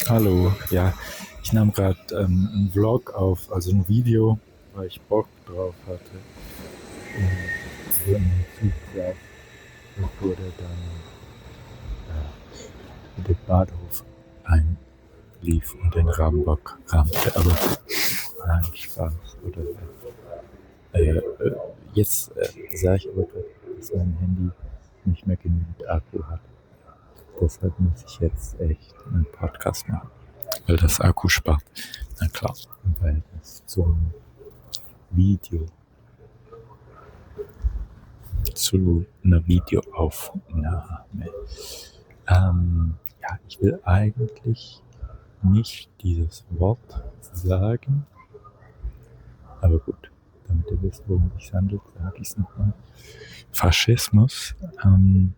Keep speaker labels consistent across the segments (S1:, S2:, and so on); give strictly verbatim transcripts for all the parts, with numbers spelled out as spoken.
S1: Hallo, ja, ich nahm gerade ähm, einen Vlog auf, also ein Video, weil ich Bock drauf hatte. Und so in den Zug saß, bevor der dann äh, in den Bahnhof einlief und den Rabenbock rammte. Aber nein, Spaß. Oder, äh, äh, jetzt äh, sah ich aber gerade, dass mein Handy nicht mehr genügend Akku hat. Deshalb muss ich jetzt echt einen Podcast machen, weil das Akku spart. Na klar, im Verhältnis zum Video, zu einer Videoaufnahme. Ähm, ja, ich will eigentlich nicht dieses Wort sagen, aber gut, damit ihr wisst, worum es sich handelt, sage ich es nochmal. Faschismus. Ähm,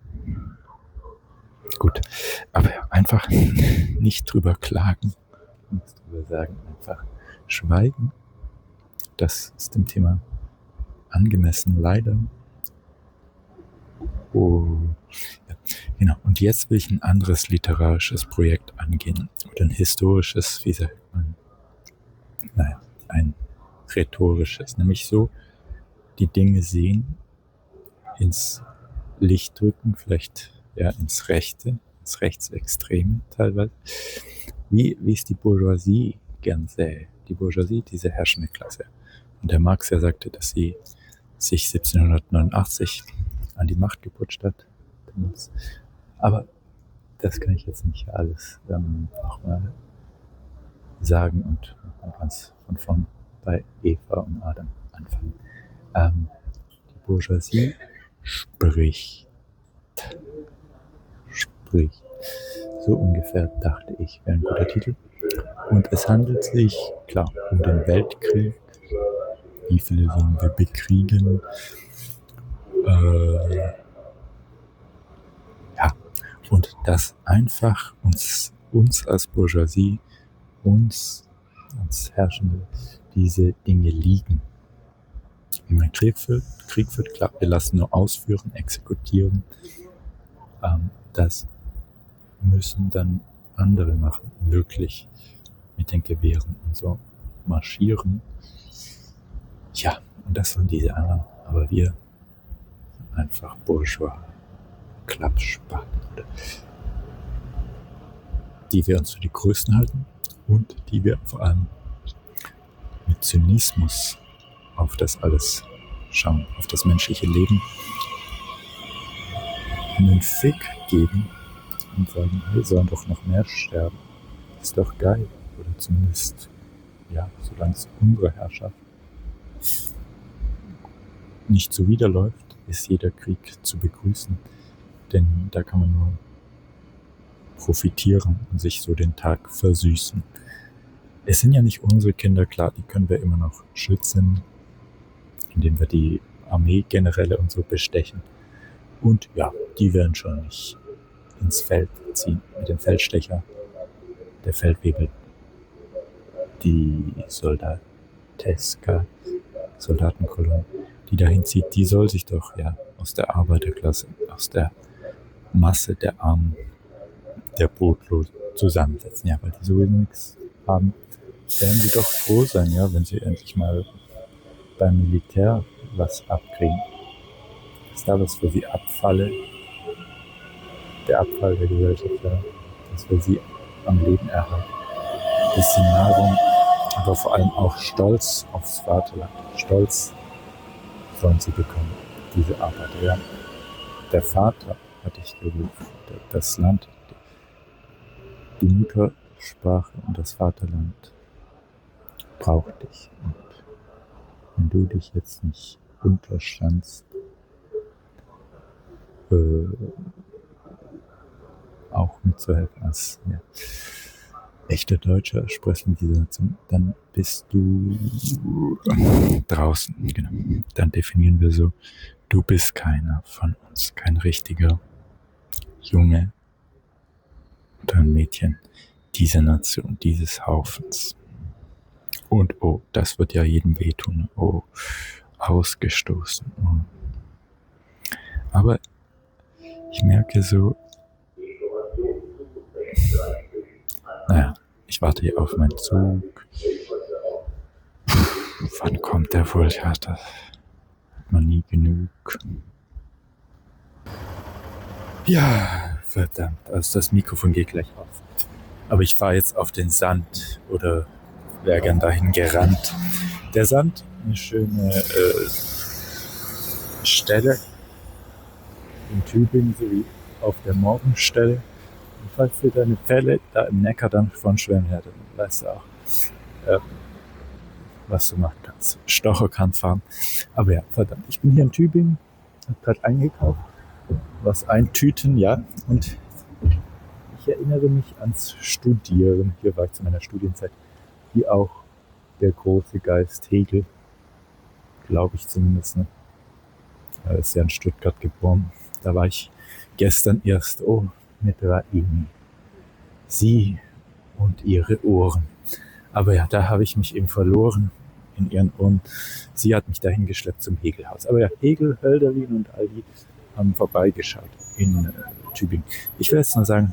S1: gut, aber einfach nicht drüber klagen, nichts drüber sagen, einfach schweigen. Das ist dem Thema angemessen, leider. Oh, ja, genau. Und jetzt will ich ein anderes literarisches Projekt angehen. Oder ein historisches, wie sagt man? Naja, ein rhetorisches. Nämlich so, die Dinge sehen, ins Licht drücken, vielleicht ja ins Rechte, ins Rechtsextreme teilweise. Wie, wie es die Bourgeoisie gern sähe. Die Bourgeoisie, diese herrschende Klasse. Und der Marx ja sagte, dass sie sich siebzehnhundertneunundachtzig an die Macht geputscht hat. Aber das kann ich jetzt nicht alles ähm, nochmal sagen und nochmal ganz von vorn bei Eva und Adam anfangen. Ähm, die Bourgeoisie spricht, spricht, so ungefähr dachte ich, wäre ein guter Titel. Und es handelt sich, klar, um den Weltkrieg. Wie viele sollen wir bekriegen? Äh, ja, und dass einfach uns, uns als Bourgeoisie, uns als Herrschende, diese Dinge liegen. Wie man Krieg führt, Krieg führt, klar, wir lassen nur ausführen, exekutieren. Ähm, das müssen dann andere machen, wirklich mit den Gewehren und so marschieren. Ja, und das sind diese anderen. Aber wir sind einfach Bourgeois, Klappspaten, die wir uns für die Größten halten und die wir vor allem mit Zynismus auf das alles schauen, auf das menschliche Leben, einen Fick geben und sagen, wir sollen doch noch mehr sterben. Ist doch geil. Oder zumindest, ja, solange es unsere Herrschaft nicht zuwiderläuft, ist jeder Krieg zu begrüßen. Denn da kann man nur profitieren und sich so den Tag versüßen. Es sind ja nicht unsere Kinder, klar, die können wir immer noch schützen, indem wir die Armeegeneräle und so bestechen. Und ja, die werden schon nicht ins Feld ziehen mit dem Feldstecher, der Feldwebel, die Soldateska, Soldatenkolonne, die dahin zieht, die soll sich doch ja aus der Arbeiterklasse, aus der Masse der Armen, der Brotlosen zusammensetzen. Ja, weil die sowieso nichts haben, werden sie doch froh sein, ja, wenn sie endlich mal beim Militär was abkriegen. Dass da was für sie abfalle, der Abfall der Gesellschaft, ja, dass wir sie am Leben erhalten. Ein bisschen Nahrung, aber vor allem auch Stolz aufs Vaterland. Stolz sollen sie bekommen, diese Arbeiter. Ja. Der Vater, hatte ich gerufen, das Land, die Muttersprache und das Vaterland braucht dich. Und wenn du dich jetzt nicht unterstandst, äh, auch mitzuhelfen als ja, echter Deutscher, sprechen dieser Nation, dann bist du draußen. Genau. Dann definieren wir so, du bist keiner von uns, kein richtiger Junge oder ein Mädchen dieser Nation, dieses Haufens. Und oh, das wird ja jedem wehtun. Oh, ausgestoßen. Oh. Aber ich merke so, naja, Ich warte hier auf meinen Zug. Wann kommt der wohl? Ja, da hat man nie genug. Ja, verdammt. Also das Mikrofon geht gleich auf. Aber ich fahre jetzt auf den Sand oder wäre gern dahin gerannt. Der Sand, eine schöne äh, Stelle in Tübingen sowie auf der Morgenstelle. Und falls dir deine Fälle da im Neckar dann von schwimmen, ja, dann weißt du auch, äh, was du machen kannst. Stocher kann fahren. Aber ja, verdammt. Ich bin hier in Tübingen, habe gerade eingekauft, was eintüten, ja. Und ich erinnere mich ans Studieren. Hier war ich zu meiner Studienzeit, wie auch der große Geist Hegel, glaube ich zumindest. Ne? Er ist ja in Stuttgart geboren. Da war ich gestern erst, oh, mit Raimi. Sie und ihre Ohren. Aber ja, da habe ich mich eben verloren in ihren Ohren. Sie hat mich dahin geschleppt zum Hegelhaus. Aber ja, Hegel, Hölderlin und all die haben vorbeigeschaut in äh, Tübingen. Ich will jetzt nur sagen,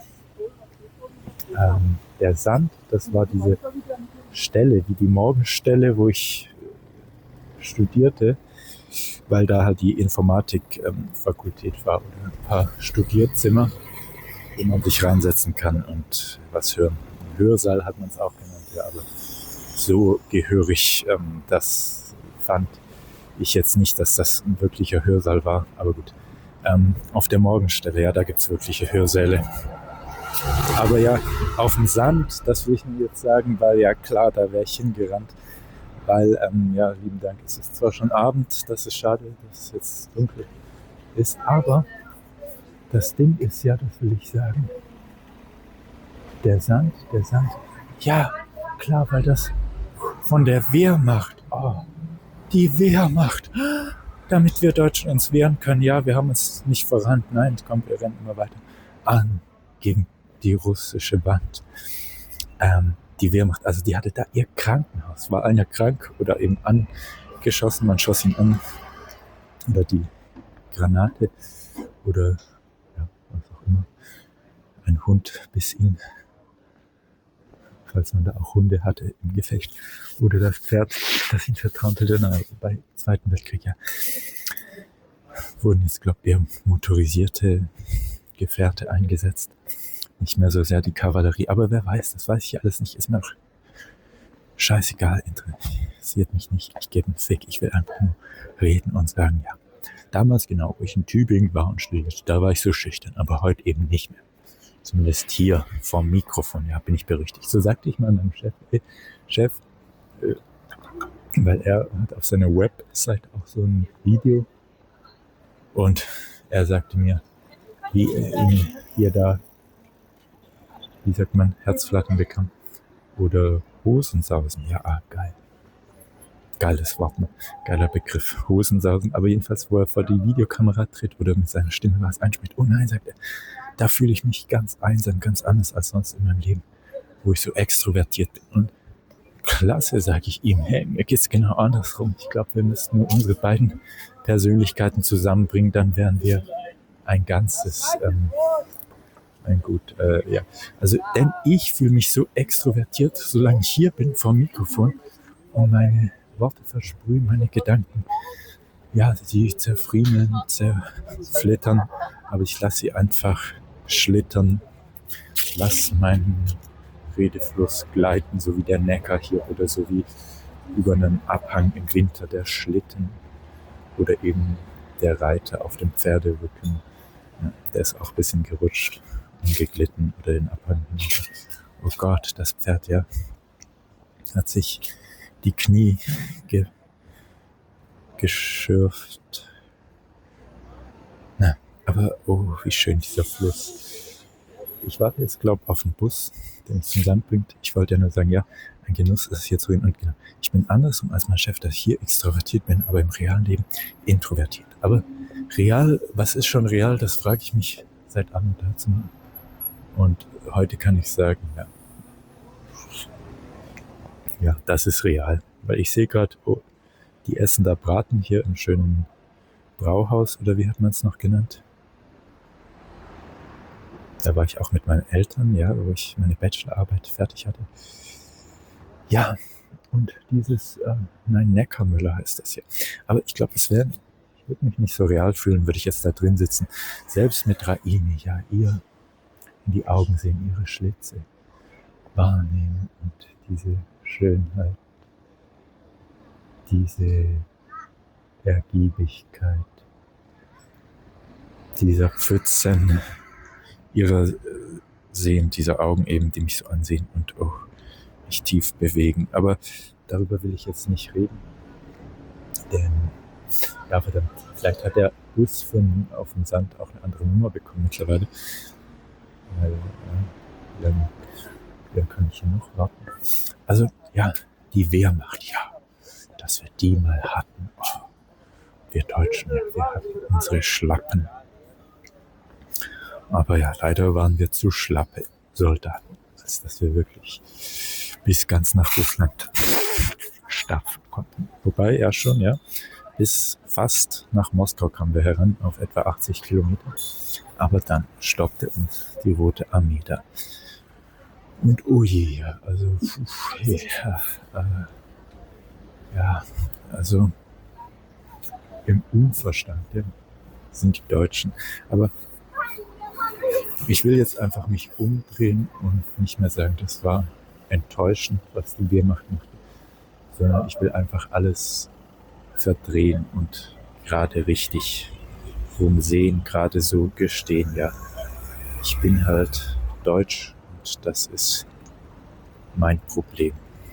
S1: ähm, der Sand, das war diese Stelle, wie die Morgenstelle, wo ich studierte, weil da halt die Informatikfakultät ähm, war oder ein paar Studierzimmer, wo man sich reinsetzen kann und was hören. Hörsaal hat man es auch genannt, ja, aber so gehörig, ähm, das fand ich jetzt nicht, dass das ein wirklicher Hörsaal war, aber gut. Ähm, auf der Morgenstelle, ja, da gibt es wirkliche Hörsäle. Aber ja, auf dem Sand, das will ich nur jetzt sagen, weil ja klar, da wäre ich hingerannt. Weil, ähm, ja, lieben Dank, es ist zwar schon Abend, das ist schade, dass es jetzt dunkel ist, aber das Ding ist ja, das will ich sagen, der Sand, der Sand, ja, klar, weil das von der Wehrmacht, oh, die Wehrmacht, damit wir Deutschen uns wehren können, ja, wir haben uns nicht verrannt, nein, komm, wir rennen immer weiter an gegen die russische Wand. Ähm, die Wehrmacht, also die hatte da ihr Krankenhaus, war einer krank oder eben angeschossen, man schoss ihn an oder die Granate oder ja, was auch immer, ein Hund biss ihn, falls man da auch Hunde hatte im Gefecht, oder das Pferd, das ihn vertrampelte, na, bei Zweiten Weltkrieg, ja, wurden jetzt, glaube ich, eher motorisierte Gefährte eingesetzt. Nicht mehr so sehr die Kavallerie, aber wer weiß, das weiß ich alles nicht, ist mir auch scheißegal, interessiert mich nicht, ich gebe einen Fick, ich will einfach nur reden und sagen, ja, damals genau, wo ich in Tübingen war und studierte, da war ich so schüchtern, aber heute eben nicht mehr. Zumindest hier vorm Mikrofon, ja, bin ich berüchtigt. So sagte ich mal meinem Chef, äh, Chef, äh, weil er hat auf seiner Website auch so ein Video und er sagte mir, wie äh, ihr da, wie sagt man, Herzflattern bekam oder Hosensausen. Ja, ah, geil. Geiles Wort, ne? Geiler Begriff, Hosensausen. Aber jedenfalls, wo er vor die Videokamera tritt oder mit seiner Stimme was einspricht. Oh nein, sagt er, da fühle ich mich ganz einsam, ganz anders als sonst in meinem Leben, wo ich so extrovertiert bin. Und klasse, sage ich ihm, hey, mir geht's genau andersrum. Ich glaube, wir müssten nur unsere beiden Persönlichkeiten zusammenbringen, dann wären wir ein ganzes, ähm, ein gut, äh, ja. Also, denn ich fühle mich so extrovertiert, solange ich hier bin vor dem Mikrofon und meine Worte versprühen, meine Gedanken. Ja, sie zerfriemeln, zerflittern, aber ich lasse sie einfach schlittern. Lass meinen Redefluss gleiten, so wie der Neckar hier oder so wie über einen Abhang im Winter der Schlitten oder eben der Reiter auf dem Pferderücken. Ja, der ist auch ein bisschen gerutscht und geglitten oder den Abhang. Oh Gott, das Pferd, ja, hat sich die Knie ge- geschürft. Na, aber oh, wie schön dieser Fluss. Ich warte jetzt, glaube ich, auf den Bus, der uns zum Sand bringt. Ich wollte ja nur sagen, ja, ein Genuss ist hier zu hin und genau. Ich bin andersrum als mein Chef, dass ich hier extrovertiert bin, aber im realen Leben introvertiert. Aber real, was ist schon real, das frage ich mich seit an und dazu. Und heute kann ich sagen, ja, ja, das ist real. Weil ich sehe gerade, oh, die essen da Braten hier im schönen Brauhaus, oder wie hat man es noch genannt? Da war ich auch mit meinen Eltern, ja, wo ich meine Bachelorarbeit fertig hatte. Ja, und dieses, äh, nein, Neckarmüller heißt das hier. Aber ich glaube, es wäre, ich würde mich nicht so real fühlen, würde ich jetzt da drin sitzen. Selbst mit Raimi, ja, ihr in die Augen sehen, ihre Schlitze wahrnehmen und diese Schönheit, diese Ergiebigkeit, dieser Pfützen ihrer äh, sehen, dieser Augen eben, die mich so ansehen und oh, mich tief bewegen. Aber darüber will ich jetzt nicht reden, denn ja, verdammt, vielleicht hat der Bus von auf dem Sand auch eine andere Nummer bekommen mittlerweile. Weil, ja, wie lange, wie lange kann ich hier noch warten? Also, ja, die Wehrmacht, ja, dass wir die mal hatten. Oh, wir Deutschen, ja, wir hatten unsere Schlappen. Aber ja, leider waren wir zu schlappe Soldaten, als dass wir wirklich bis ganz nach Russland stapfen konnten. Wobei, ja schon, ja, bis fast nach Moskau kamen wir heran, auf etwa achtzig Kilometer. Aber dann stoppte uns die Rote Armee da. Und oh je, ja, also, pf, ja, äh, ja, also im Unverstand, ja, sind die Deutschen. Aber ich will jetzt einfach mich umdrehen und nicht mehr sagen, das war enttäuschend, was die Wehrmacht macht, sondern ich will einfach alles verdrehen und gerade richtig rumsehen, gerade so gestehen, ja, ich bin halt deutsch und das ist mein Problem.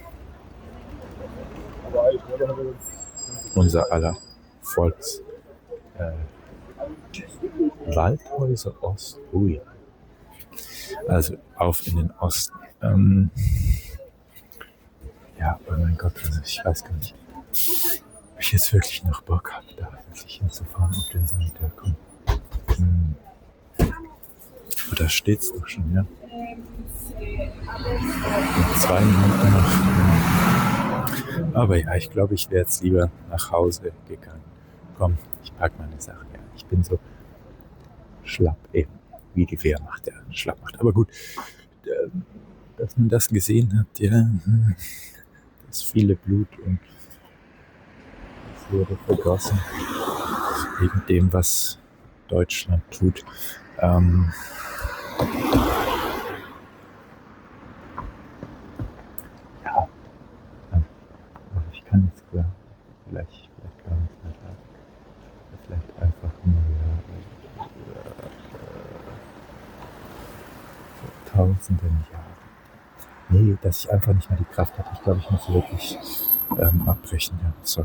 S1: Unser aller Volks äh, Waldhäuser Ost, ui. Also auf in den Osten. Ähm, ja, oh mein Gott, also ich weiß gar nicht, ob ich jetzt wirklich noch Bock habe, da wirklich hinzufahren auf den Sand. Ja, komm. Hm. Oh, da steht's doch schon, ja. In zwei Minuten noch. Aber ja, ich glaube, ich wäre jetzt lieber nach Hause gegangen. Komm, ich pack meine Sachen. Ja, ich bin so schlapp eben, wie die Wehrmacht, ja, schlapp macht. Aber gut, dass man das gesehen hat, ja, das viele Blut und es wurde vergossen wegen dem, was Deutschland tut. Ähm, ja, also ich kann jetzt vielleicht, vielleicht gar nicht mehr sagen. Vielleicht einfach nur ja, vor tausenden Jahren. Nee, dass ich einfach nicht mehr die Kraft hatte. Ich glaube, ich muss wirklich ähm, abbrechen. Ja, sorry.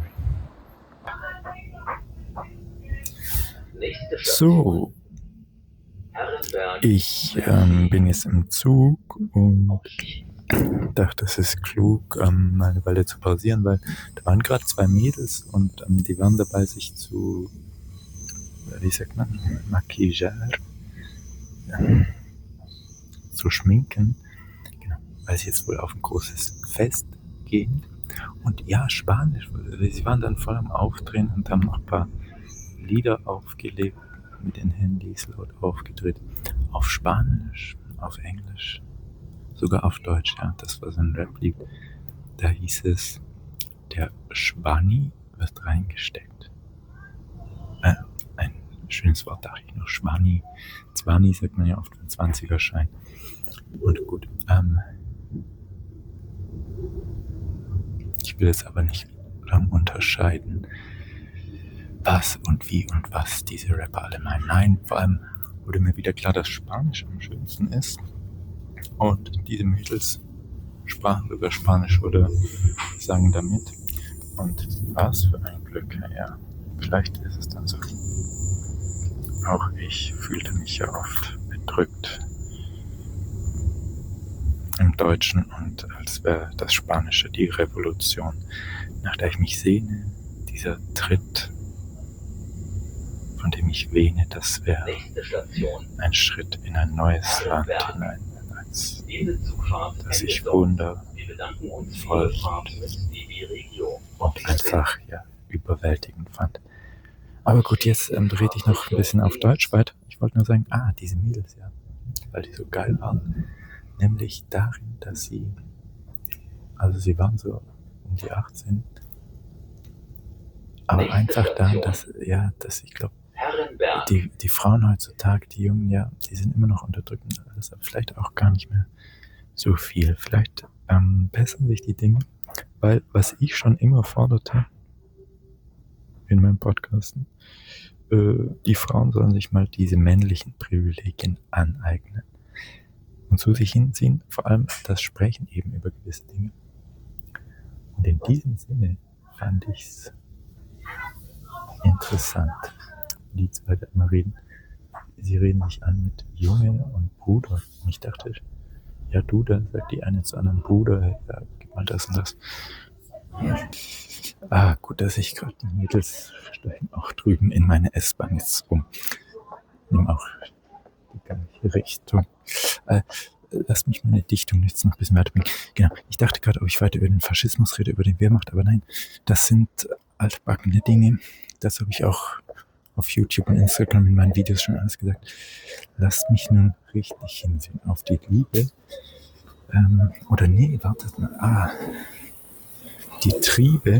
S1: So, ich ähm, bin jetzt im Zug und dachte, es ist klug, ähm, mal eine Weile zu pausieren, weil da waren gerade zwei Mädels und ähm, die waren dabei, sich zu, wie sagt man, Maquillage, ja, zu schminken, genau, weil sie jetzt wohl auf ein großes Fest gehen. Und ja, Spanisch, sie waren dann voll am Aufdrehen und haben noch ein paar Lieder aufgelegt, mit den Handys laut aufgedreht, auf Spanisch, auf Englisch, sogar auf Deutsch, ja, das war so ein Rap-Lied, da hieß es, der Schwanni wird reingesteckt. Äh, ein schönes Wort, dachte ich noch, Schwanni, Zwanni sagt man ja oft im zwanziger-Schein. Und gut, ähm, ich will jetzt aber nicht lang unterscheiden, was und wie und was diese Rapper alle meinen. Nein, vor allem wurde mir wieder klar, dass Spanisch am schönsten ist. Und diese Mädels sprachen sogar Spanisch oder sangen damit. Und was für ein Glück, ja. Vielleicht ist es dann so. Auch ich fühlte mich ja oft bedrückt im Deutschen und als wäre das Spanische die Revolution, nach der ich mich sehne, dieser Tritt, von dem ich wähne, das wäre ein Schritt in ein neues Land hinein, als das ich wundervoll und einfach ja, überwältigend fand. Aber gut, jetzt ähm, rede ich noch ein bisschen auf Deutsch weiter. Ich wollte nur sagen, ah, diese Mädels, ja, weil die so geil waren. Nämlich darin, dass sie, also sie waren so um die achtzehn, aber einfach daran, dass, ja, dass ich glaube, die, die Frauen heutzutage, die Jungen, ja, die sind immer noch unterdrückt und alles, aber vielleicht auch gar nicht mehr so viel. Vielleicht ähm, bessern sich die Dinge, weil was ich schon immer forderte in meinem Podcasten, äh, die Frauen sollen sich mal diese männlichen Privilegien aneignen und zu sich hinziehen, vor allem das Sprechen eben über gewisse Dinge. Und in diesem Sinne fand ich es interessant, die zwei da immer reden. Sie reden sich an mit Junge und Bruder. Und ich dachte, ja du, da sagt die eine zu anderen Bruder, ja, gib mal das und das. Ah, gut, dass ich gerade die Mädels steigen auch drüben in meine S-Bahn jetzt um. Nehmen auch die gleiche Richtung. Äh, lass mich meine Dichtung jetzt noch ein bisschen weiterbringen. Genau, ich dachte gerade, ob ich weiter über den Faschismus rede, über den Wehrmacht, aber nein, das sind altbackene Dinge. Das habe ich auch auf YouTube und Instagram in meinen Videos schon alles gesagt. Lasst mich nun richtig hinsehen auf die Liebe. Ähm, oder nee, wartet mal. Ah, die Triebe,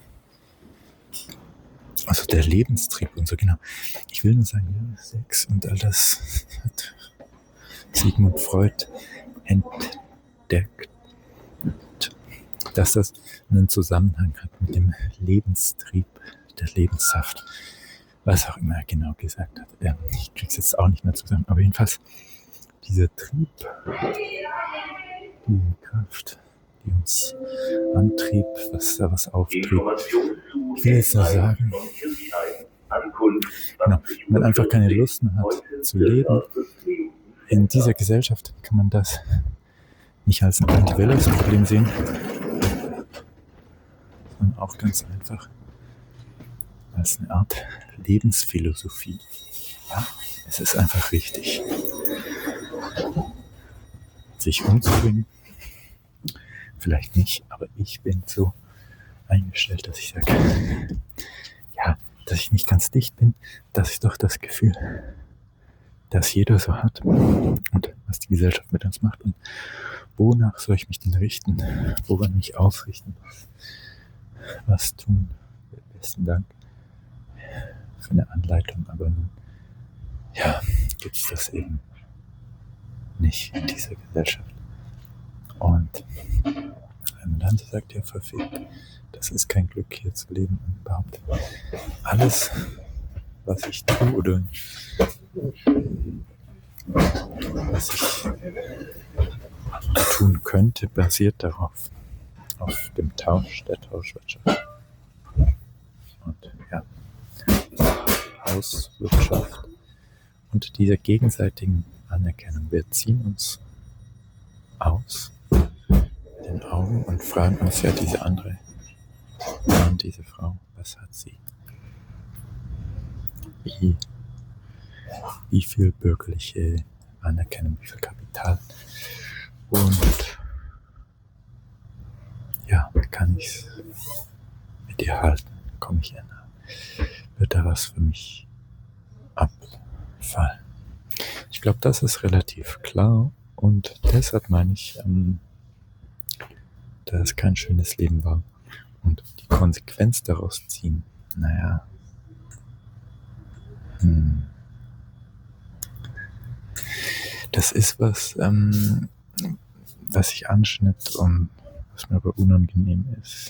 S1: also der Lebenstrieb und so, genau. Ich will nur sagen, ja, Sex und all das hat Sigmund Freud entdeckt, dass das einen Zusammenhang hat mit dem Lebenstrieb, der Lebenssaft, was auch immer er genau gesagt hat. Ja, ich krieg's jetzt auch nicht mehr zusammen, aber jedenfalls dieser Trieb, die Kraft, die uns antrieb, was da was auftrieb. Ich will jetzt nur sagen, genau, wenn man einfach keine Lust mehr hat zu leben, in dieser Gesellschaft kann man das nicht als ein individuelles Problem sehen, sondern auch ganz einfach als eine Art Lebensphilosophie. Ja, es ist einfach richtig, sich umzubringen. Vielleicht nicht, aber ich bin so eingestellt, dass ich sage, ja, dass ich nicht ganz dicht bin, das ist doch das Gefühl, das jeder so hat und was die Gesellschaft mit uns macht und wonach soll ich mich denn richten, woran mich ausrichten, was, was tun. Besten Dank für eine Anleitung, aber nun, ja, gibt es das eben nicht in dieser Gesellschaft. Und wenn man dann so sagt, ja, verfickt, das ist kein Glück, hier zu leben und überhaupt alles, was ich tue oder was ich tun könnte, basiert darauf, auf dem Tausch, der Tauschwirtschaft. Und ja, Hauswirtschaft und dieser gegenseitigen Anerkennung. Wir ziehen uns aus den Augen und fragen uns ja diese andere Mann, diese Frau, was hat sie? Wie, wie viel bürgerliche Anerkennung, wie viel Kapital? Und ja, kann ich es mit ihr halten? Komme ich ihr nah? Wird da was für mich abfallen? Ich glaube, das ist relativ klar und deshalb meine ich, ähm, dass es kein schönes Leben war. Und die Konsequenz daraus ziehen, naja, hm, das ist was, ähm, was ich anschnitt und was mir aber unangenehm ist.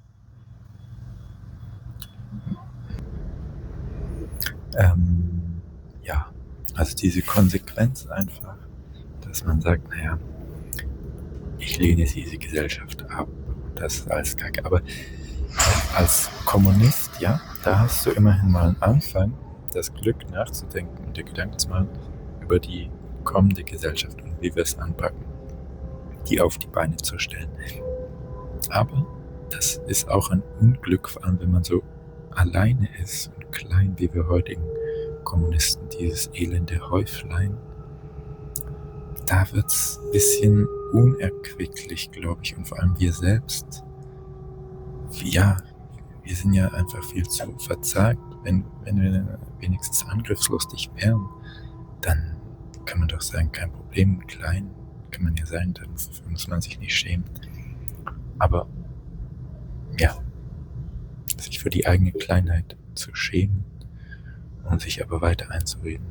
S1: Ähm, ja, also diese Konsequenz einfach, dass man sagt, naja, ich lehne diese Gesellschaft ab, das ist alles Kacke. Aber als Kommunist, ja, da hast du immerhin mal einen Anfang, das Glück nachzudenken und dir Gedanken zu machen über die kommende Gesellschaft und wie wir es anpacken, die auf die Beine zu stellen. Aber das ist auch ein Unglück, vor allem wenn man so alleine ist und klein wie wir heutigen Kommunisten, dieses elende Häuflein. Da wird es ein bisschen unerquicklich, glaube ich, und vor allem wir selbst. Ja, wir sind ja einfach viel zu verzagt. Wenn, wenn wir wenigstens angriffslustig wären, dann kann man doch sagen, kein Problem, klein kann man ja sein, dafür muss man sich nicht schämen. Aber ja, sich für die eigene Kleinheit zu schämen und sich aber weiter einzureden.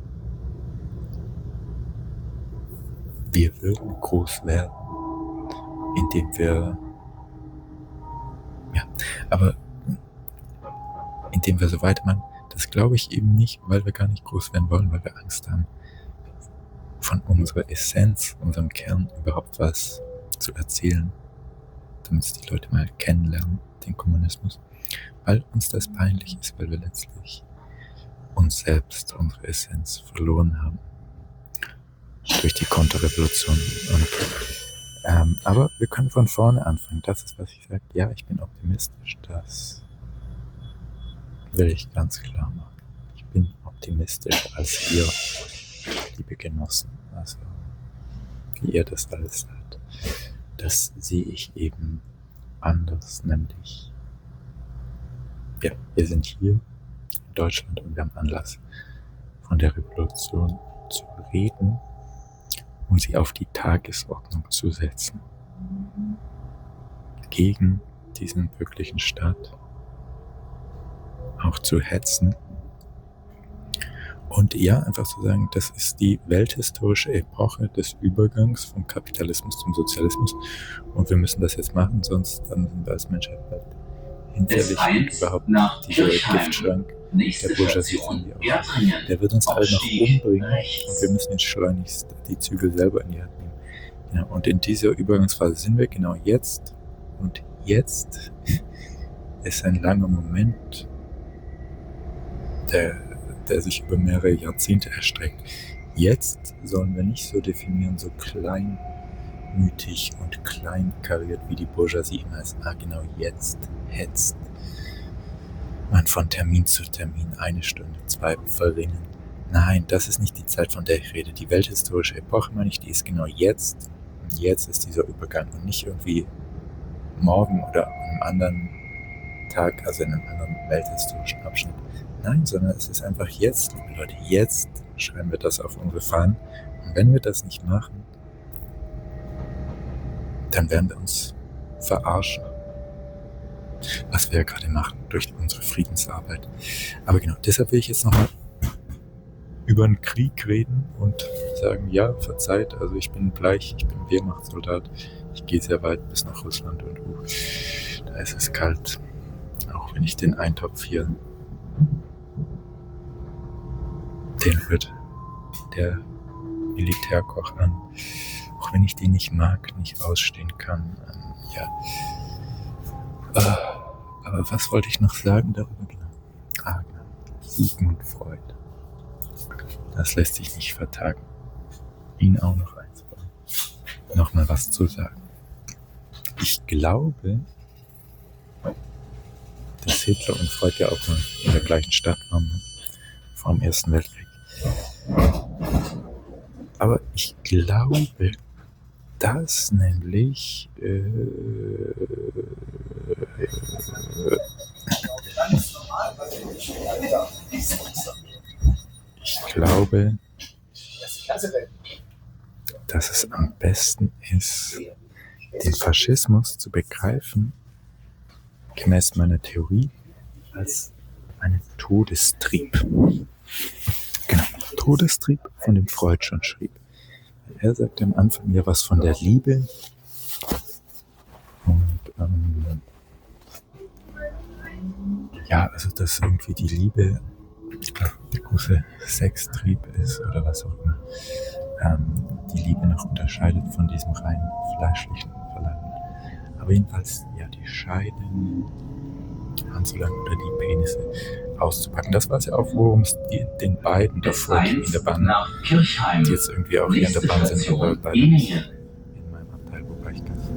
S1: Wir würden groß werden, indem wir, ja, aber indem wir so weitermachen, das glaube ich eben nicht, weil wir gar nicht groß werden wollen, weil wir Angst haben, von unserer Essenz, unserem Kern überhaupt was zu erzählen, damit es die Leute mal kennenlernen, den Kommunismus, weil uns das peinlich ist, weil wir letztlich uns selbst, unsere Essenz verloren haben durch die Konterrevolution. Und, ähm, aber wir können von vorne anfangen. Das ist, was ich sage. Ja, ich bin optimistisch. Das will ich ganz klar machen. Ich bin optimistischer als ihr, liebe Genossen. Also, wie ihr das alles seid. Das sehe ich eben anders, nämlich, ja, wir sind hier in Deutschland und wir haben Anlass, von der Revolution zu reden und sie auf die Tagesordnung zu setzen. Gegen diesen wirklichen Staat auch zu hetzen. Und ja, einfach zu sagen, das ist die welthistorische Epoche des Übergangs vom Kapitalismus zum Sozialismus und wir müssen das jetzt machen, sonst dann sind wir als Menschheit bald hinfällig. Überhaupt dieser Giftschrank der Bourgeoisie, der wird uns alle noch umbringen und wir müssen jetzt schleunigst die Zügel selber in die Hand nehmen. Ja, und in dieser Übergangsphase sind wir genau jetzt und jetzt ist ein langer Moment, der der sich über mehrere Jahrzehnte erstreckt. Jetzt sollen wir nicht so definieren, so kleinmütig und kleinkariert, wie die Bourgeoisie immer ist. Ah, genau, jetzt hetzt man von Termin zu Termin eine Stunde, zwei verringern. Nein, das ist nicht die Zeit, von der ich rede. Die welthistorische Epoche, meine ich, die ist genau jetzt. Und jetzt ist dieser Übergang und nicht irgendwie morgen oder an einem anderen Tag, also in einem anderen welthistorischen Abschnitt. Nein, sondern es ist einfach jetzt, liebe Leute, jetzt schreiben wir das auf unsere Fahnen. Und wenn wir das nicht machen, dann werden wir uns verarschen. Was wir ja gerade machen durch unsere Friedensarbeit. Aber genau, deshalb will ich jetzt nochmal über den Krieg reden und sagen, ja, verzeiht, also ich bin bleich, ich bin Wehrmachtssoldat, ich gehe sehr weit bis nach Russland und uh, da ist es kalt. Auch wenn ich den Eintopf hier, den rührt der Militärkoch an, auch wenn ich den nicht mag, nicht ausstehen kann. Ähm, ja. Äh, aber was wollte ich noch sagen darüber? Genau. Ah, genau. Sigmund Freud. Das lässt sich nicht vertagen. Ihn auch noch einzubauen. Nochmal was zu sagen. Ich glaube, dass Hitler und Freud ja auch mal in der gleichen Stadt waren, ne? Vor dem Ersten Weltkrieg. Aber ich glaube, dass nämlich äh, ich glaube, dass es am besten ist, den Faschismus zu begreifen, gemäß meiner Theorie, als einen Todestrieb. Genau, Todestrieb, von dem Freud schon schrieb. Er sagte am Anfang ja was von der Liebe und ähm, ja, also dass irgendwie die Liebe, ich glaube, der große Sextrieb ist oder was auch immer, ähm, die Liebe noch unterscheidet von diesem rein fleischlichen Verlangen. Aber jedenfalls, ja, die Scheiden anzulangen oder die Penisse auszupacken. Das war es ja auch, worum es die, den beiden davor in der Bahn, die jetzt irgendwie auch hier in der Bahn sind, aber beide in meinem Abteil, wobei ich ganz...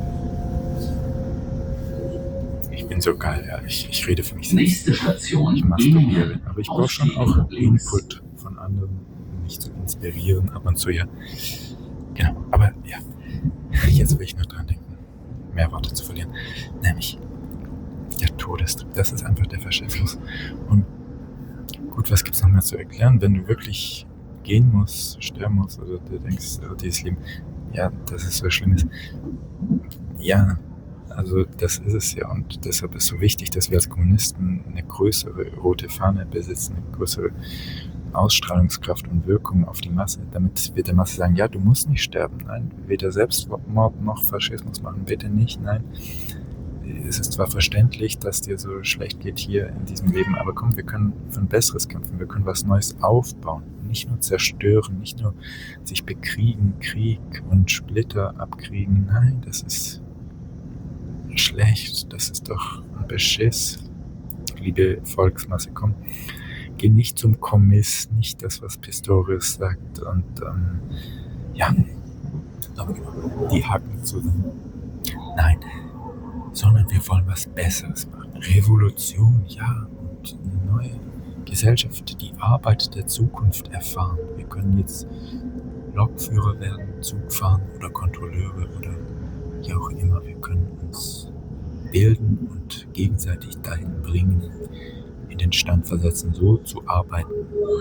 S1: Ich bin so geil, ja, ich, ich rede für mich selbst. Ich masturbiere, aber ich brauche schon auch Input von anderen, um mich zu inspirieren, ab und zu, ja. Genau, aber ja, jetzt will ich noch dran denken, mehr Worte zu verlieren, nämlich der Todestrieb, das ist einfach der Faschismus. Und gut, was gibt's noch mehr zu erklären? Wenn du wirklich gehen muss, sterben muss, oder du denkst, oh, dieses Leben, ja, dass es so schlimm ist. Ja, also das ist es ja, und deshalb ist es so wichtig, dass wir als Kommunisten eine größere rote Fahne besitzen, eine größere Ausstrahlungskraft und Wirkung auf die Masse, damit wir der Masse sagen, ja, du musst nicht sterben, nein, weder Selbstmord noch Faschismus machen, bitte nicht, nein. Es ist zwar verständlich, dass dir so schlecht geht hier in diesem Leben, aber komm, wir können für ein Besseres kämpfen, wir können was Neues aufbauen, nicht nur zerstören, nicht nur sich bekriegen, Krieg und Splitter abkriegen, nein, das ist schlecht, das ist doch ein Beschiss. Liebe Volksmasse, komm, geh nicht zum Kommiss, nicht das, was Pistorius sagt, und ähm, ja, die Hacken zusammen. Nein, sondern wir wollen was Besseres machen. Revolution, ja, und eine neue Gesellschaft, die Arbeit der Zukunft erfahren. Wir können jetzt Lokführer werden, Zug fahren oder Kontrolleure oder wie auch immer. Wir können uns bilden und gegenseitig dahin bringen, in den Stand versetzen, so zu arbeiten.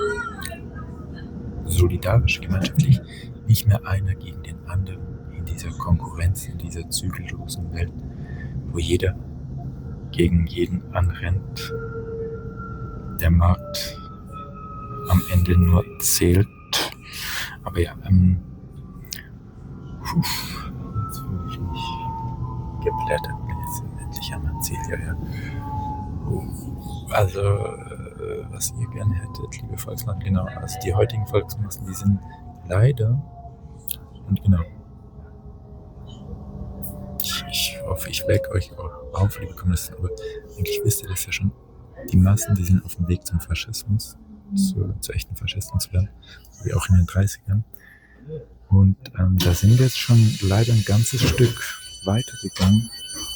S1: Solidarisch, gemeinschaftlich, nicht mehr einer gegen den anderen in dieser Konkurrenz, in dieser zügellosen Welt, wo jeder gegen jeden anrennt, der Markt am Ende nur zählt. Aber ja, ähm, puh, jetzt fühle ich mich geblättert, bin jetzt endlich am Ziel, ja, ja. Also, äh, was ihr gerne hättet, liebe Volksmassen, genau, also die heutigen Volksmassen, die sind leider, und genau, ich, ich hoffe, ich wecke euch auch auf, liebe Kommunisten, aber eigentlich wisst ihr das ja schon, die Massen, die sind auf dem Weg zum Faschismus, zu, zu echten Faschisten zu werden, wie auch in den dreißigern. Und ähm, da sind wir jetzt schon leider ein ganzes Stück weitergegangen.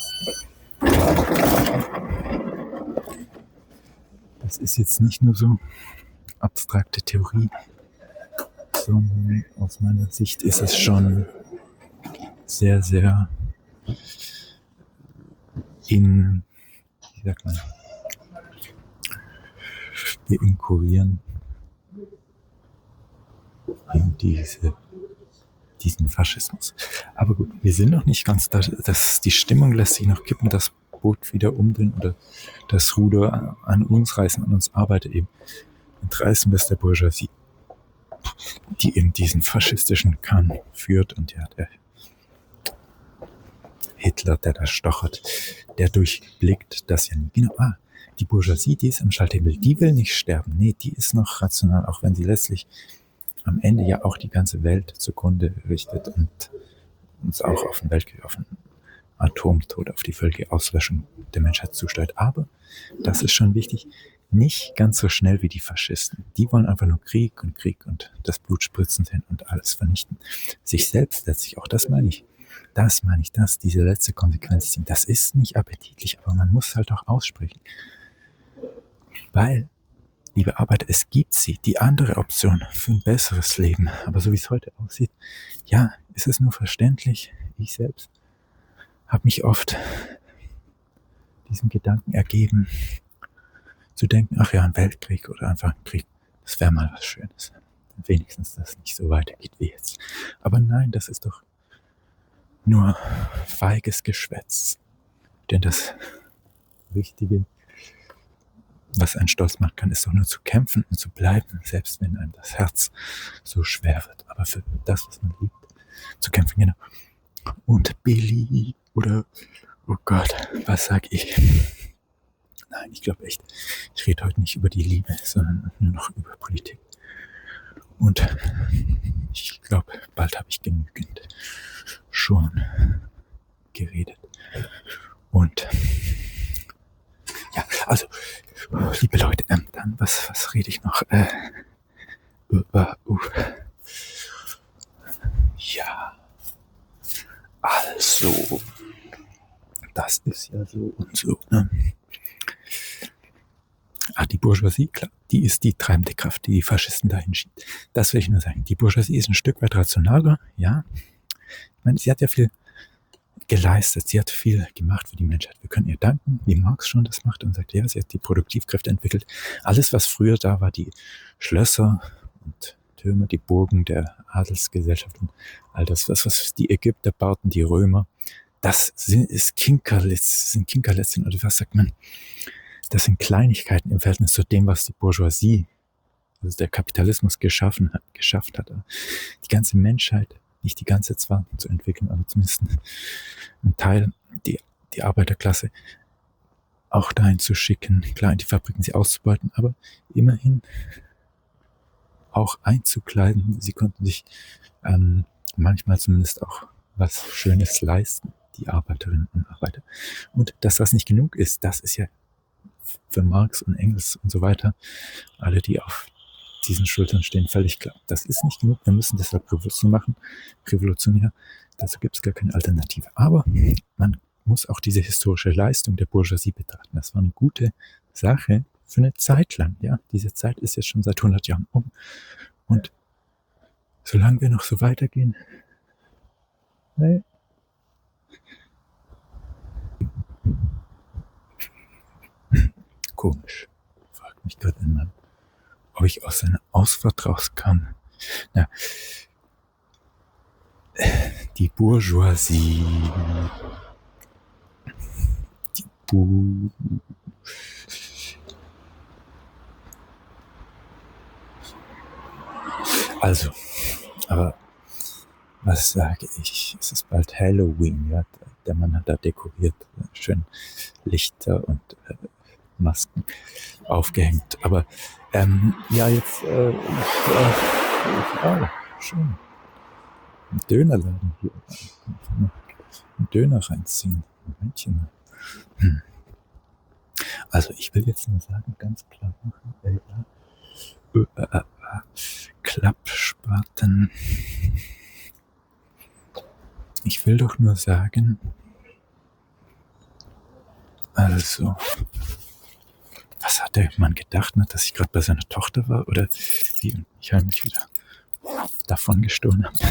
S1: Das ist jetzt nicht nur so abstrakte Theorie, sondern aus meiner Sicht ist es schon sehr, sehr in, wie sagt man, wir inkurieren in diese, diesen Faschismus. Aber gut, wir sind noch nicht ganz da, dass die Stimmung lässt sich noch kippen, das Boot wieder umdrehen oder das Ruder an uns reißen, an uns arbeitet eben. Entreißen wir es der Bourgeoisie, die eben diesen faschistischen Kahn führt, und ja, der Hitler, der da stochert, der durchblickt das ja nie. Genau, ah, die Bourgeoisie, die ist im Schalthebel, die will nicht sterben. Nee, die ist noch rational, auch wenn sie letztlich am Ende ja auch die ganze Welt zugrunde richtet und uns auch auf den Weltkrieg, auf den Atomtod, auf die völlige Auslöschung der Menschheit zusteuert. Aber, das ist schon wichtig, nicht ganz so schnell wie die Faschisten. Die wollen einfach nur Krieg und Krieg und das Blut spritzen sehen und alles vernichten. Sich selbst letztlich, auch das meine ich, das meine ich, das, diese letzte Konsequenz ziehen. Das ist nicht appetitlich, aber man muss halt auch aussprechen. Weil, liebe Arbeiter, es gibt sie, die andere Option für ein besseres Leben. Aber so wie es heute aussieht, ja, ist es nur verständlich. Ich selbst habe mich oft diesem Gedanken ergeben, zu denken, ach ja, ein Weltkrieg oder einfach ein Krieg, das wäre mal was Schönes. Wenigstens, dass es nicht so weitergeht wie jetzt. Aber nein, das ist doch nur feiges Geschwätz. Denn das Wichtige, was einen stolz machen kann, ist doch nur zu kämpfen und zu bleiben, selbst wenn einem das Herz so schwer wird. Aber für das, was man liebt, zu kämpfen, genau. Und Billy oder, oh Gott, was sag ich? Nein, ich glaube echt, ich rede heute nicht über die Liebe, sondern nur noch über Politik. Und ich glaube, bald habe ich genügend schon geredet. Und ja, also, liebe Leute, ähm, dann, was, was rede ich noch? Äh, über, uh, ja, also, das ist ja so und so, ne? Ah, die Bourgeoisie, klar, die ist die treibende Kraft, die die Faschisten dahin schiebt. Das will ich nur sagen. Die Bourgeoisie ist ein Stück weit rationaler, ja. Ich meine, sie hat ja viel geleistet, sie hat viel gemacht für die Menschheit. Wir können ihr danken, wie Marx schon das macht und sagt, ja, sie hat die Produktivkräfte entwickelt. Alles, was früher da war, die Schlösser und Türme, die Burgen der Adelsgesellschaft und all das, was, was die Ägypter bauten, die Römer, das sind, ist Kinkerlitz, sind Kinkerlitzchen, oder was sagt man? Das sind Kleinigkeiten im Verhältnis zu dem, was die Bourgeoisie, also der Kapitalismus geschaffen hat, geschafft hat. Die ganze Menschheit, nicht die ganze zwar zu entwickeln, aber zumindest ein Teil, die, die Arbeiterklasse auch dahin zu schicken, klar in die Fabriken sie auszubeuten, aber immerhin auch einzukleiden. Sie konnten sich ähm, manchmal zumindest auch was Schönes leisten, die Arbeiterinnen und Arbeiter. Und dass das nicht genug ist, das ist ja für Marx und Engels und so weiter, alle, die auf diesen Schultern stehen, völlig klar. Das ist nicht genug, wir müssen deshalb Revolution machen, revolutionär, dazu gibt es gar keine Alternative. Aber man muss auch diese historische Leistung der Bourgeoisie betrachten. Das war eine gute Sache für eine Zeit lang. Ja, diese Zeit ist jetzt schon seit hundert Jahren um. Und solange wir noch so weitergehen, hey, komisch, fragt mich gerade ein Mann, ob ich aus seiner Ausfahrt rauskam. Na, die Bourgeoisie, die Bu... Also, aber was sage ich? Es ist bald Halloween, ja. Der Mann hat da dekoriert, schön Lichter und äh, Masken aufgehängt. Aber ähm, ja, jetzt äh, äh, oh, schön. Ein Dönerladen hier. Ein Döner reinziehen. Momentchen. Hm. Also ich will jetzt nur sagen, ganz klar machen, äh, ja. äh, äh, äh, Klappspaten. Ich will doch nur sagen, also, was hat der Mann gedacht, ne, dass ich gerade bei seiner Tochter war? Oder wie ich halt mich wieder davon gestohlen habe.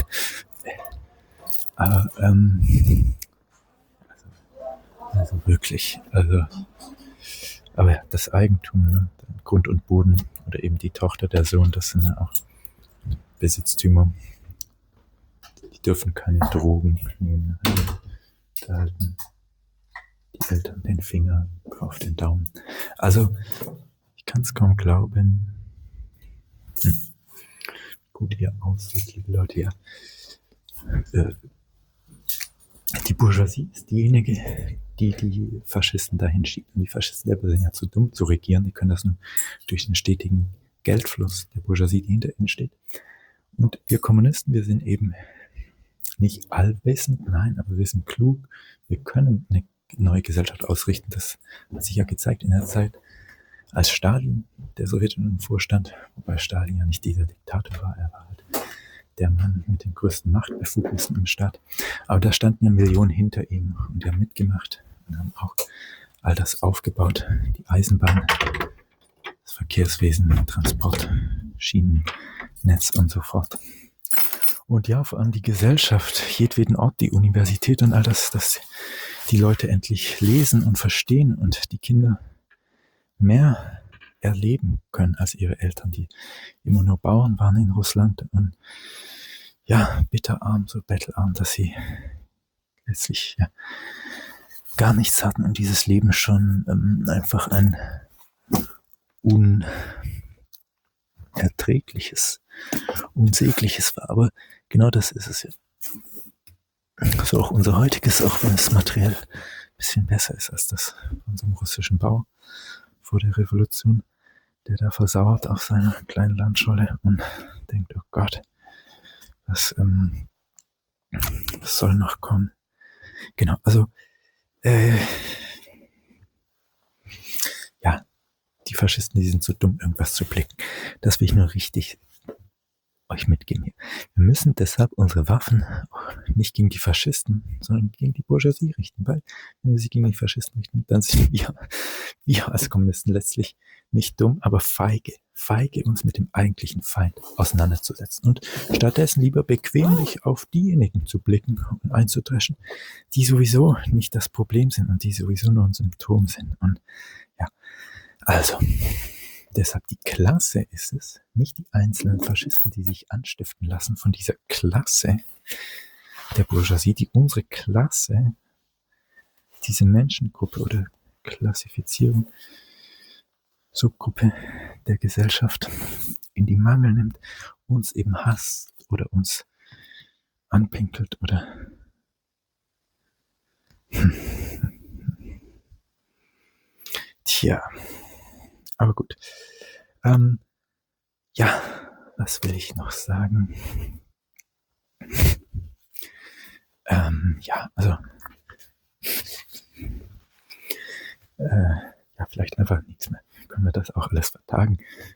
S1: Aber, ähm, also, also wirklich, also, aber ja, das Eigentum, ne, Grund und Boden oder eben die Tochter, der Sohn, das sind ja auch Besitztümer. Die dürfen keine Drogen nehmen. Da halten die Eltern den Finger auf den Daumen. Also, ich kann es kaum glauben. Hm. Gut, ihr aussieht, liebe Leute, ja. Äh, die Bourgeoisie ist diejenige, die die Faschisten dahin schiebt. Und die Faschisten selber sind ja zu dumm zu regieren. Die können das nur durch den stetigen Geldfluss der Bourgeoisie, die hinter ihnen steht. Und wir Kommunisten, wir sind eben nicht allwissend, nein, aber wir sind klug. Wir können eine neue Gesellschaft ausrichten. Das hat sich ja gezeigt in der Zeit, als Stalin der Sowjetunion vorstand, wobei Stalin ja nicht dieser Diktator war, er war halt der Mann mit den größten Machtbefugnissen im Staat. Aber da standen ja Millionen hinter ihm und die haben mitgemacht und haben auch all das aufgebaut. Die Eisenbahn, das Verkehrswesen, Transport, Schienennetz und so fort. Und ja, vor allem die Gesellschaft, jedweden Ort, die Universität und all das, dass die Leute endlich lesen und verstehen und die Kinder mehr erleben können als ihre Eltern, die immer nur Bauern waren in Russland und ja, bitterarm, so bettelarm, dass sie letztlich ja, gar nichts hatten und dieses Leben schon ähm, einfach ein unerträgliches, unsägliches war. Aber genau das ist es ja. So auch unser heutiges, auch wenn es materiell ein bisschen besser ist als das von unserem russischen Bau vor der Revolution, der da versauert auf seiner kleinen Landscholle und denkt, oh Gott, was, ähm, was soll noch kommen? Genau, also äh, ja, die Faschisten, die sind so dumm, irgendwas zu blicken. Das will ich nur richtig euch mitgeben hier. Wir müssen deshalb unsere Waffen nicht gegen die Faschisten, sondern gegen die Bourgeoisie richten, weil wenn wir sie gegen die Faschisten richten, dann sind wir, wir als Kommunisten letztlich nicht dumm, aber feige, feige uns mit dem eigentlichen Feind auseinanderzusetzen und stattdessen lieber bequemlich auf diejenigen zu blicken und einzudreschen, die sowieso nicht das Problem sind und die sowieso nur ein Symptom sind. Und ja, also, Deshalb die Klasse ist es, nicht die einzelnen Faschisten, die sich anstiften lassen von dieser Klasse der Bourgeoisie, die unsere Klasse, diese Menschengruppe oder Klassifizierung, Subgruppe der Gesellschaft in die Mangel nimmt, uns eben hasst oder uns anpinkelt oder tja, aber gut. Ähm, ja, was will ich noch sagen? Ähm, ja, also äh, ja, vielleicht einfach nichts mehr. Können wir das auch alles vertagen?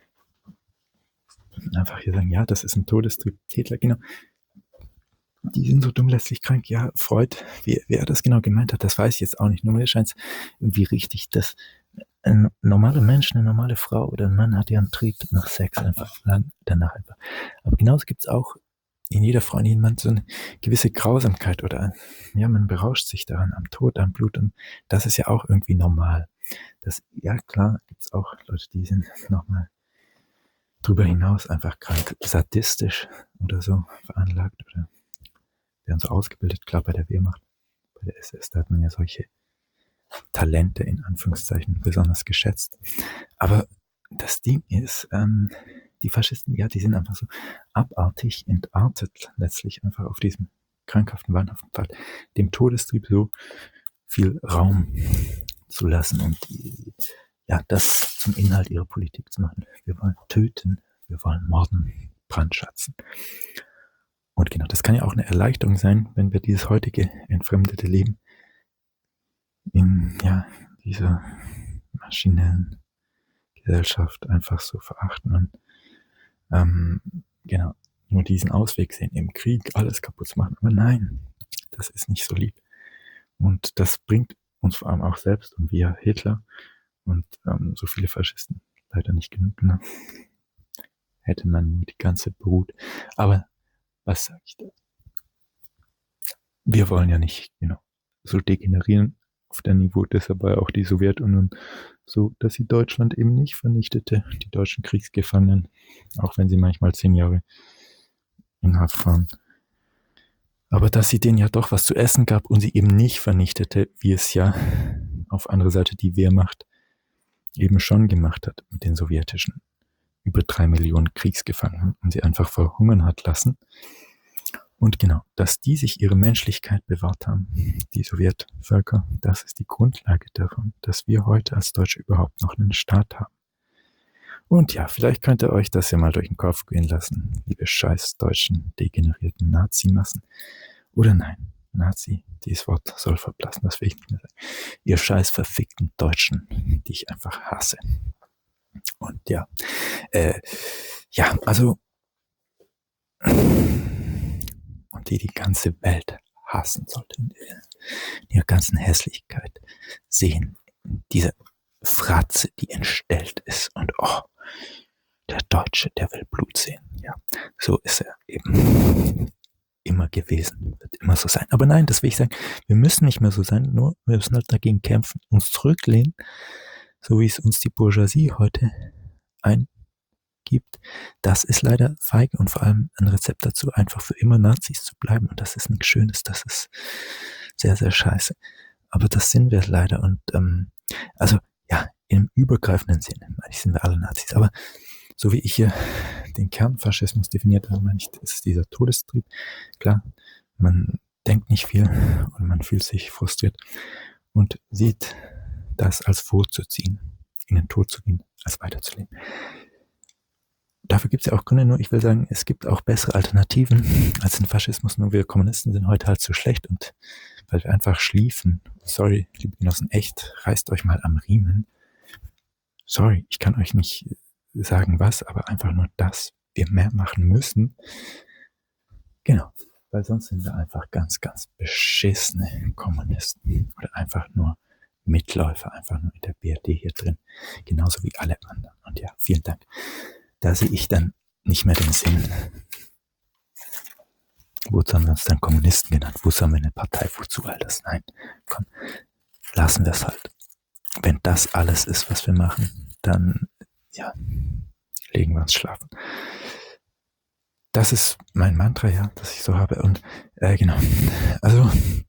S1: Einfach hier sagen, ja, das ist ein Todestrieb. Hitler, genau. Die sind so dumm, letztlich krank. Ja, Freud, wie, wie er das genau gemeint hat, das weiß ich jetzt auch nicht. Nur mir scheint es irgendwie richtig, dass ein normaler Mensch, eine normale Frau oder ein Mann hat ja einen Trieb nach Sex einfach lang danach einfach. Aber genauso gibt es auch in jeder Frau, in jedem Mann so eine gewisse Grausamkeit oder ein, ja, man berauscht sich daran am Tod, am Blut und das ist ja auch irgendwie normal. Das, ja klar, gibt es auch Leute, die sind nochmal drüber hinaus einfach krank, sadistisch oder so veranlagt oder werden so ausgebildet, klar bei der Wehrmacht, bei der S S, da hat man ja solche Talente in Anführungszeichen besonders geschätzt. Aber das Ding ist, ähm, die Faschisten, ja, die sind einfach so abartig entartet, letztlich einfach auf diesem krankhaften, wahnhaften Fall, dem Todestrieb so viel Raum zu lassen und die, ja, das zum Inhalt ihrer Politik zu machen. Wir wollen töten, wir wollen morden, brandschatzen. Und genau, das kann ja auch eine Erleichterung sein, wenn wir dieses heutige entfremdete Leben in ja, dieser maschinellen Gesellschaft einfach so verachten und ähm, genau, nur diesen Ausweg sehen, im Krieg alles kaputt zu machen. Aber nein, das ist nicht so lieb. Und das bringt uns vor allem auch selbst und wir Hitler und ähm, so viele Faschisten leider nicht genug. Ne? Hätte man nur die ganze Brut. Aber was sage ich da? Wir wollen ja nicht genau so degenerieren auf der Niveau, deshalb war auch die Sowjetunion so, dass sie Deutschland eben nicht vernichtete, die deutschen Kriegsgefangenen, auch wenn sie manchmal zehn Jahre in Haft waren. Aber dass sie denen ja doch was zu essen gab und sie eben nicht vernichtete, wie es ja auf andere Seite die Wehrmacht eben schon gemacht hat mit den sowjetischen über drei Millionen Kriegsgefangenen und sie einfach verhungern hat lassen. Und genau, dass die sich ihre Menschlichkeit bewahrt haben, die Sowjetvölker, das ist die Grundlage davon, dass wir heute als Deutsche überhaupt noch einen Staat haben. Und ja, vielleicht könnt ihr euch das ja mal durch den Kopf gehen lassen, liebe scheiß deutschen, degenerierten Nazimassen. Oder nein, Nazi, dieses Wort soll verblassen, das will ich nicht mehr sagen. Ihr scheiß verfickten Deutschen, die ich einfach hasse. Und ja, äh, ja, also und die die ganze Welt hassen sollte, in ihrer ganzen Hässlichkeit sehen, diese Fratze, die entstellt ist und oh, der Deutsche, der will Blut sehen. Ja, so ist er eben immer gewesen, wird immer so sein. Aber nein, das will ich sagen, wir müssen nicht mehr so sein, nur wir müssen halt dagegen kämpfen, uns zurücklehnen, so wie es uns die Bourgeoisie heute ein gibt, das ist leider feige und vor allem ein Rezept dazu, einfach für immer Nazis zu bleiben und das ist nichts Schönes, das ist sehr, sehr scheiße. Aber das sind wir leider und ähm, also ja, im übergreifenden Sinne, meine ich, sind wir alle Nazis, aber so wie ich hier den Kernfaschismus definiert habe, meine ich, ist es dieser Todestrieb. Klar, man denkt nicht viel und man fühlt sich frustriert und sieht das als vorzuziehen, in den Tod zu gehen, als weiterzuleben. Dafür gibt es ja auch Gründe, nur ich will sagen, es gibt auch bessere Alternativen als den Faschismus, nur wir Kommunisten sind heute halt so schlecht und weil wir einfach schliefen. Sorry, liebe Genossen, echt, reißt euch mal am Riemen. Sorry, ich kann euch nicht sagen was, aber einfach nur, dass wir mehr machen müssen. Genau, weil sonst sind wir einfach ganz, ganz beschissene Kommunisten oder einfach nur Mitläufer, einfach nur in der B R D hier drin, genauso wie alle anderen. Und ja, vielen Dank. Da sehe ich dann nicht mehr den Sinn. Wozu haben wir uns dann Kommunisten genannt? Wozu haben wir eine Partei? Wozu all das? Nein, komm, lassen wir es halt. Wenn das alles ist, was wir machen, dann ja, legen wir uns schlafen. Das ist mein Mantra, ja, das ich so habe. Und äh, genau, also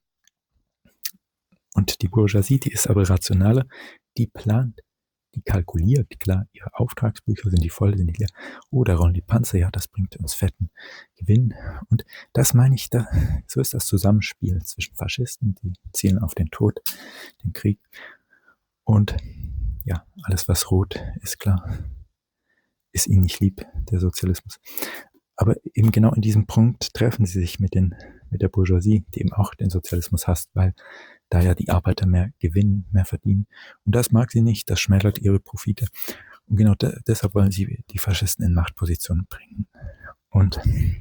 S1: und die Bourgeoisie, die ist aber rationaler, die plant, die kalkuliert, klar, ihre Auftragsbücher sind die voll, sind die leer. Oh, da rollen die Panzer, ja, das bringt uns fetten Gewinn. Und das meine ich, da, so ist das Zusammenspiel zwischen Faschisten, die zielen auf den Tod, den Krieg. Und ja, alles was rot ist, klar, ist ihnen nicht lieb, der Sozialismus. Aber eben genau in diesem Punkt treffen sie sich mit, den, mit der Bourgeoisie, die eben auch den Sozialismus hasst, weil da ja die Arbeiter mehr gewinnen, mehr verdienen. Und das mag sie nicht, das schmälert ihre Profite. Und genau de- deshalb wollen sie die Faschisten in Machtpositionen bringen. Und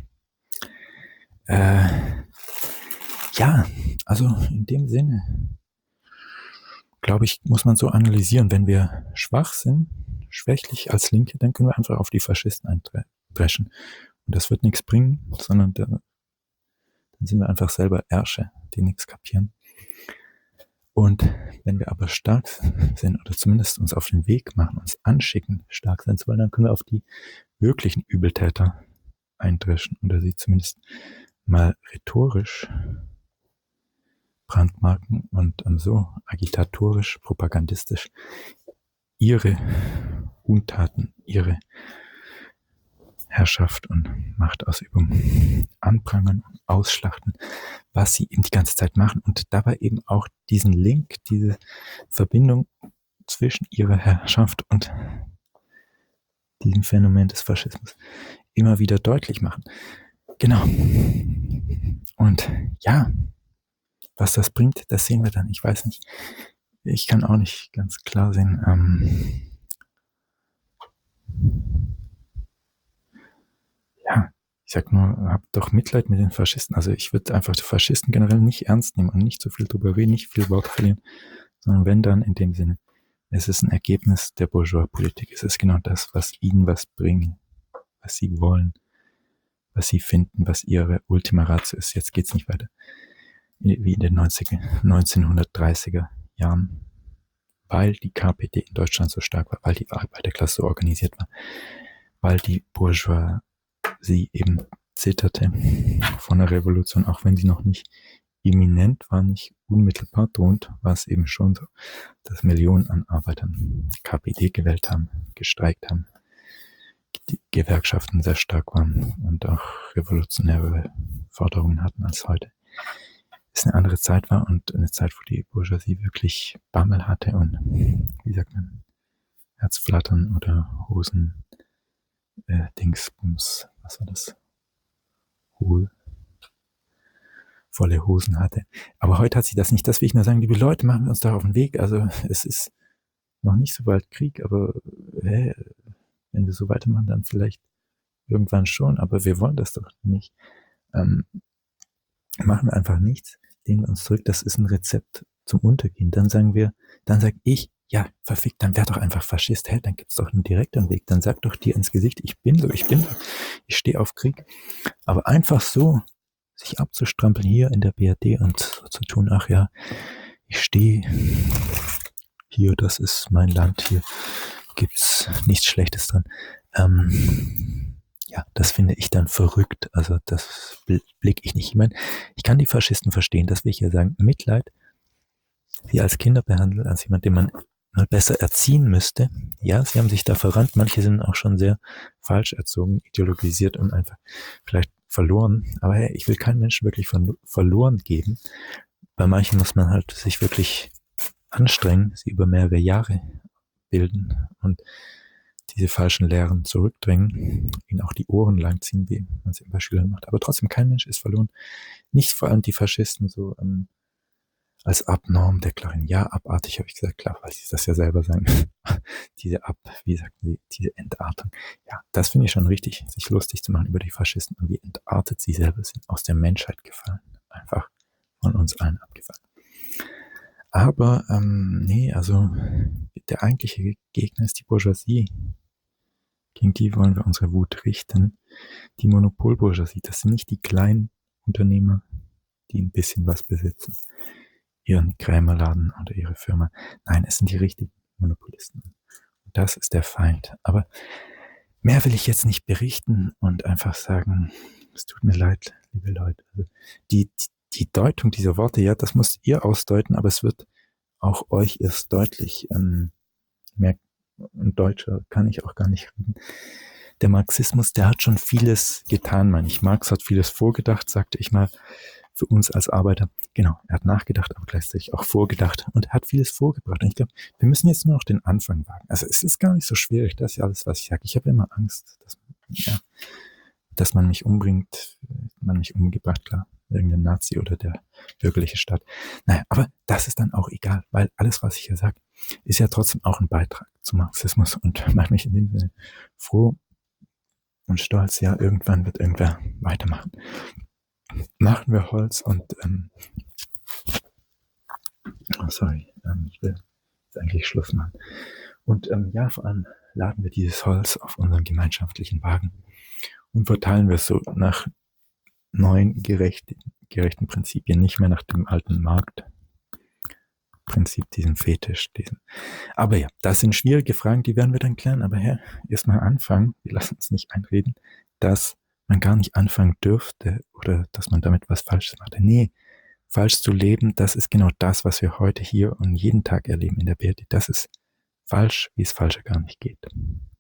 S1: äh, ja, also in dem Sinne, glaube ich, muss man so analysieren, wenn wir schwach sind, schwächlich als Linke, dann können wir einfach auf die Faschisten eindreschen. Und das wird nichts bringen, sondern da, dann sind wir einfach selber Ärsche, die nichts kapieren. Und wenn wir aber stark sind oder zumindest uns auf den Weg machen, uns anschicken, stark sein zu wollen, dann können wir auf die wirklichen Übeltäter eindreschen oder sie zumindest mal rhetorisch brandmarken und um, so agitatorisch, propagandistisch ihre Untaten, ihre Herrschaft und Machtausübung anprangern und ausschlachten, was sie eben die ganze Zeit machen und dabei eben auch diesen Link, diese Verbindung zwischen ihrer Herrschaft und diesem Phänomen des Faschismus immer wieder deutlich machen. Genau. Und ja, was das bringt, das sehen wir dann. Ich weiß nicht. Ich kann auch nicht ganz klar sehen. Ähm, ja, ich sag nur, habt doch Mitleid mit den Faschisten. Also ich würde einfach die Faschisten generell nicht ernst nehmen und nicht so viel drüber reden, nicht viel Wort verlieren, sondern wenn dann in dem Sinne, es ist ein Ergebnis der Bourgeois-Politik. Es ist genau das, was ihnen was bringt, was sie wollen, was sie finden, was ihre Ultima Ratio ist. Jetzt geht's nicht weiter. Wie in den neunziger, neunzehnhundertdreißiger Jahren, weil die K P D in Deutschland so stark war, weil die Arbeiterklasse so organisiert war, weil die Bourgeoisie eben zitterte von der Revolution, auch wenn sie noch nicht imminent war, nicht unmittelbar drohend, war es eben schon so, dass Millionen an Arbeitern K P D gewählt haben, gestreikt haben, die Gewerkschaften sehr stark waren und auch revolutionäre Forderungen hatten als heute. Es eine andere Zeit war und eine Zeit, wo die Bourgeoisie wirklich Bammel hatte und, wie sagt man, Herzflattern oder Hosen, äh, Dingsbums, was war das? Hohl, volle Hosen hatte. Aber heute hat sie das nicht. Das will ich nur sagen, liebe Leute, machen wir uns da auf den Weg. Also es ist noch nicht so bald Krieg, aber hä, wenn wir so weitermachen, dann vielleicht irgendwann schon, aber wir wollen das doch nicht. Ähm, machen wir einfach nichts, lehnen wir uns zurück, das ist ein Rezept zum Untergehen. Dann sagen wir, dann sag ich, ja, verfickt, dann wär doch einfach Faschist, hä, dann gibt's doch einen direkteren Weg, dann sag doch dir ins Gesicht, ich bin so, ich bin so, ich stehe auf Krieg. Aber einfach so, sich abzustrampeln hier in der B R D und so zu tun, ach ja, ich stehe hier, das ist mein Land, hier gibt's nichts Schlechtes dran. Ähm, ja, das finde ich dann verrückt. Also das blicke ich nicht. Ich meine, ich kann die Faschisten verstehen, das will ich ja sagen. Mitleid, sie als Kinder behandeln, als jemand, den man mal besser erziehen müsste. Ja, sie haben sich da verrannt. Manche sind auch schon sehr falsch erzogen, ideologisiert und einfach vielleicht verloren. Aber hey, ich will keinen Menschen wirklich ver- verloren geben. Bei manchen muss man halt sich wirklich anstrengen, sie über mehrere Jahre bilden und diese falschen Lehren zurückdrängen, ihnen auch die Ohren langziehen, wie man es bei Schülern macht. Aber trotzdem, kein Mensch ist verloren. Nicht vor allem die Faschisten so ähm, als abnorm deklarieren. Ja, abartig, habe ich gesagt, klar, weil sie das ja selber sagen. diese Ab, wie sagten sie, diese Entartung. Ja, das finde ich schon richtig, sich lustig zu machen über die Faschisten und wie entartet sie selber sind, aus der Menschheit gefallen. Einfach von uns allen abgefallen. Aber, ähm, nee, also der eigentliche Gegner ist die Bourgeoisie. Gegen die wollen wir unsere Wut richten. Die Monopolbourgeoisie, das sind nicht die kleinen Unternehmer, die ein bisschen was besitzen, ihren Krämerladen oder ihre Firma. Nein, es sind die richtigen Monopolisten. das ist der Feind. Aber mehr will ich jetzt nicht berichten und einfach sagen, es tut mir leid, liebe Leute. Also die, die, die Deutung dieser Worte, ja, das müsst ihr ausdeuten, aber es wird auch euch erst deutlich. Ähm, mehr ein Deutscher kann ich auch gar nicht reden. Der Marxismus, der hat schon vieles getan, meine ich. Marx hat vieles vorgedacht, sagte ich mal, für uns als Arbeiter. Genau, er hat nachgedacht, aber gleichzeitig auch vorgedacht und hat vieles vorgebracht. Und ich glaube, wir müssen jetzt nur noch den Anfang wagen. Also es ist gar nicht so schwierig, das ist ja alles, was ich sage. Ich habe immer Angst, dass, ja, dass man mich umbringt, man mich umgebracht, klar, irgendein Nazi oder der bürgerliche Staat. Naja, aber das ist dann auch egal, weil alles, was ich hier sage, ist ja trotzdem auch ein Beitrag zum Marxismus und macht mich in dem Sinne froh und stolz, ja, irgendwann wird irgendwer weitermachen. Machen wir Holz und, ähm, oh, sorry, ähm, ich will jetzt eigentlich Schluss machen. Und ähm, ja, vor allem laden wir dieses Holz auf unseren gemeinschaftlichen Wagen und verteilen wir es so nach neuen gerechten, gerechten Prinzipien, nicht mehr nach dem alten Marktprinzip, diesem Fetisch, diesem. Aber ja, das sind schwierige Fragen, die werden wir dann klären. Aber ja, erstmal anfangen. Wir lassen uns nicht einreden, dass man gar nicht anfangen dürfte oder dass man damit was Falsches macht. Nee, falsch zu leben, das ist genau das, was wir heute hier und jeden Tag erleben in der Welt. Das ist falsch, wie es falscher gar nicht geht.